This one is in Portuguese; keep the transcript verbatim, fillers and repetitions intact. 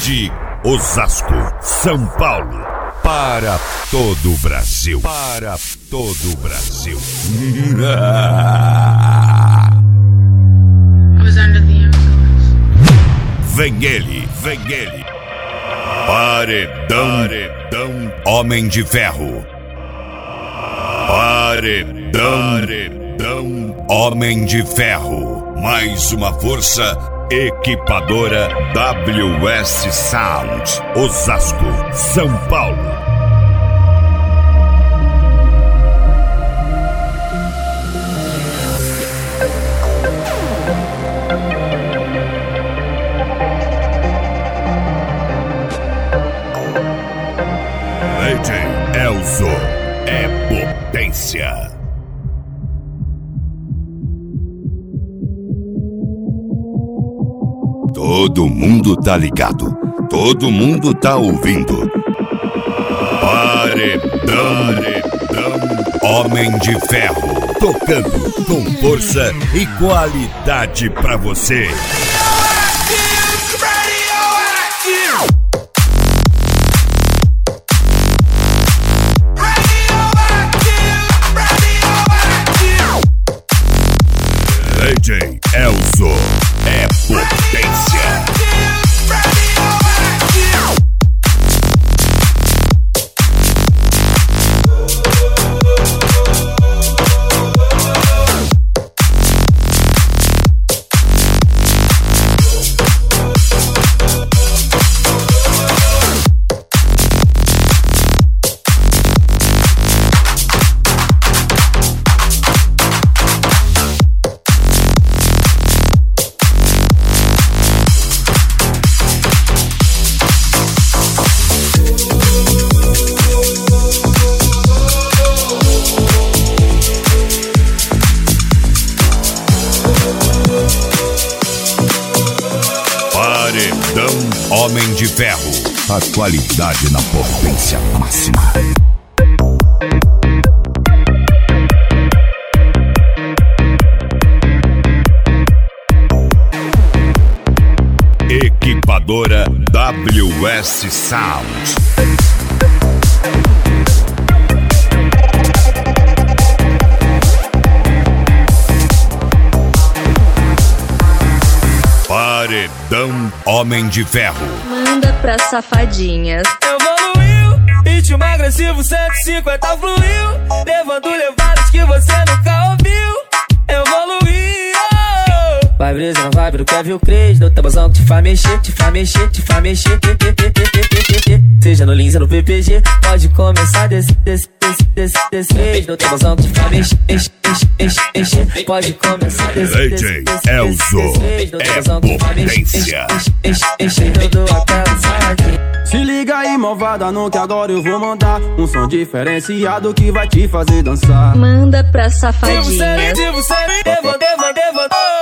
de Osasco, São Paulo, para todo o Brasil, para todo o Brasil. Vem ele, vem ele. Paredão, Paredão, Homem de Ferro. Paredão, Paredão, Homem de Ferro. Mais uma força equipadora W S Sound, Osasco, São Paulo. D J Elzo é potência. Todo mundo tá ligado, todo mundo tá ouvindo. Paredão, Paredão, Homem de Ferro, tocando com força e qualidade pra você. D J Elzo é potência. Paredão Homem de Ferro, a qualidade na potência máxima. Equipadora W S Sound. Paredão Homem de Ferro. Manda pra safadinhas. Evoluiu, ritmo agressivo cento e cinquenta fluiu, levando levadas que você nunca ouviu. Evoluiu. Vai brisa na vibe do Kevin Cres, do tabuzão que te faz mexer, te faz mexer, te faz mexer. Seja no Lins ou no P P G, pode começar desse, desse, desse, desse, desse. Do tabuzão que te faz mexer, enche, enche, enche, enche. Pode começar desse, D J Elzo é potência. Se liga aí, malvada, no que agora eu vou mandar um som diferenciado que vai te fazer dançar. Manda pra safadinhas. Se você, se você, levanta, levanta, levanta.